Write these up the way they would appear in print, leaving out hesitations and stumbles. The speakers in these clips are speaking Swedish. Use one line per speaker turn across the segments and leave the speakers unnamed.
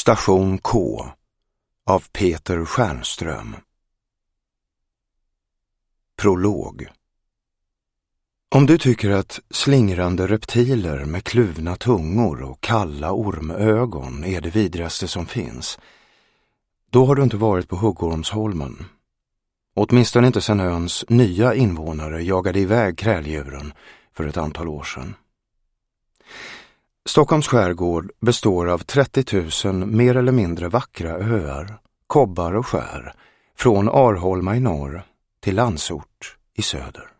Station K av Peter Stjernström. Prolog. Om du tycker att slingrande reptiler med kluvna tungor och kalla ormögon är det vidrigaste som finns, då har du inte varit på Huggormsholmen. Åtminstone inte sedan öns nya invånare jagade iväg kräldjuren för ett antal år sedan. Stockholms skärgård består av 30 000 mer eller mindre vackra öar, kobbar och skär, från Arholma i norr till Landsort i söder.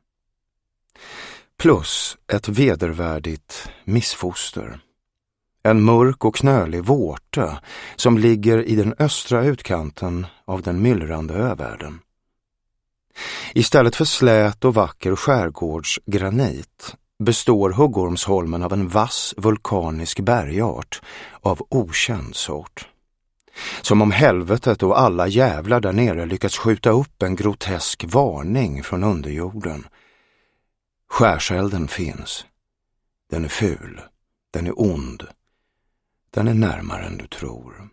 Plus ett vedervärdigt missfoster. En mörk och knölig vårta som ligger i den östra utkanten av den myllrande övärlden. Istället för slät och vacker skärgårdsgranit består Huggormsholmen av en vass vulkanisk bergart av okänd sort. Som om helvetet och alla jävlar där nere lyckats skjuta upp en grotesk varning från underjorden. Skärselden finns. Den är ful. Den är ond. Den är närmare än du tror.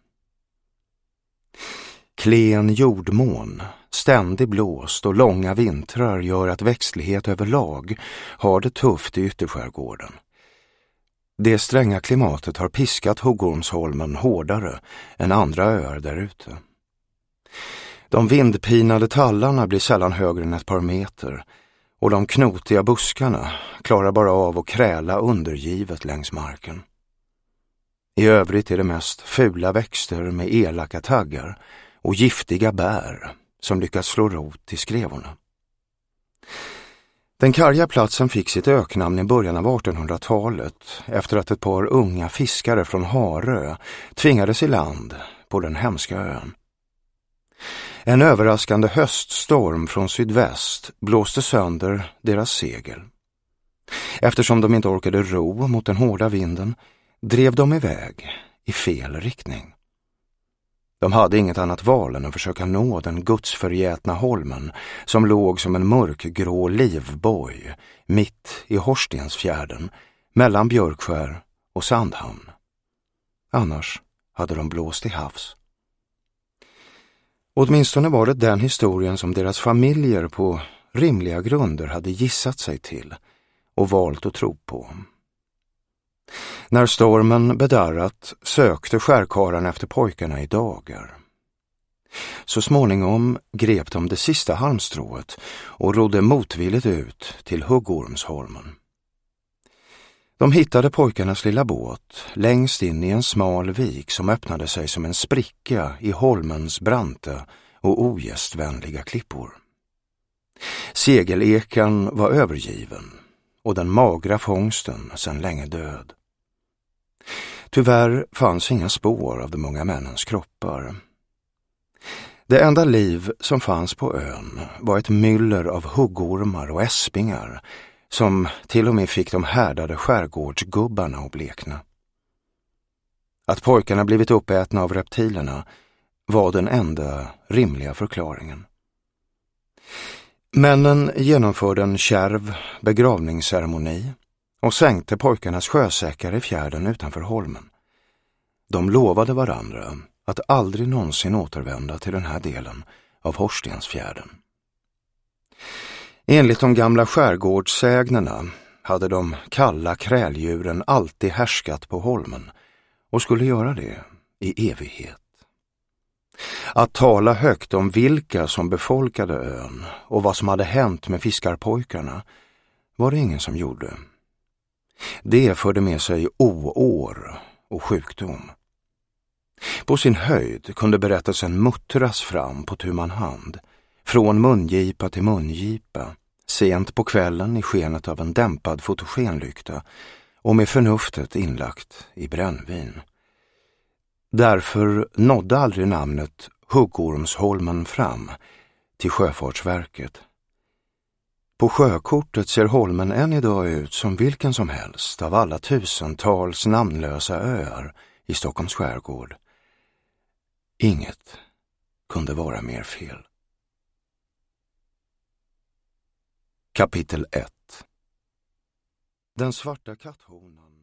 Klen jordmån, ständig blåst och långa vintrar gör att växtlighet överlag har det tufft i ytterskärgården. Det stränga klimatet har piskat Huggormsholmen hårdare än andra öar där ute. De vindpinade tallarna blir sällan högre än ett par meter och de knotiga buskarna klarar bara av att kräla undergivet längs marken. I övrigt är det mest fula växter med elaka taggar och giftiga bär som lyckas slå rot i skrevorna. Den karga platsen fick sitt öknamn i början av 1800-talet efter att ett par unga fiskare från Harö tvingades i land på den hemska ön. En överraskande höststorm från sydväst blåste sönder deras segel. Eftersom de inte orkade ro mot den hårda vinden drev de iväg i fel riktning. De hade inget annat val än att försöka nå den gudsförgätna holmen som låg som en mörkgrå livboj mitt i Horstensfjärden mellan Björkskär och Sandhamn. Annars hade de blåst i havs. Åtminstone var det den historien som deras familjer på rimliga grunder hade gissat sig till och valt att tro på. När stormen bedarrat sökte skärkarlarna efter pojkarna i dagar. Så småningom grep de det sista halmstrået och rodde motvilligt ut till Huggormsholmen. De hittade pojkarnas lilla båt längst in i en smal vik som öppnade sig som en spricka i holmens branta och ogästvänliga klippor. Segelekan var övergiven och den magra fångsten sedan länge död. Tyvärr fanns inga spår av de unga männens kroppar. Det enda liv som fanns på ön var ett myller av huggormar och äspingar som till och med fick de härdade skärgårdsgubbarna att blekna. Att pojkarna blivit uppätna av reptilerna var den enda rimliga förklaringen. Männen genomförde en kärv begravningsceremoni och sänkte pojkarnas sjösäckar i fjärden utanför holmen. De lovade varandra att aldrig någonsin återvända till den här delen av Horstensfjärden. Enligt de gamla skärgårdssägnerna hade de kalla kräldjuren alltid härskat på holmen och skulle göra det i evighet. Att tala högt om vilka som befolkade ön och vad som hade hänt med fiskarpojkarna var det ingen som gjorde. Det förde med sig oår och sjukdom. På sin höjd kunde berättelsen muttras fram på tu man hand, från mungipa till mungipa, sent på kvällen i skenet av en dämpad fotogenlykta och med förnuftet inlagt i brännvin. Därför nådde aldrig namnet Huggormsholmen fram till Sjöfartsverket. På sjökortet ser holmen än idag ut som vilken som helst av alla tusentals namnlösa öar i Stockholms skärgård. Inget kunde vara mer fel. Kapitel 1. Den svarta katthonan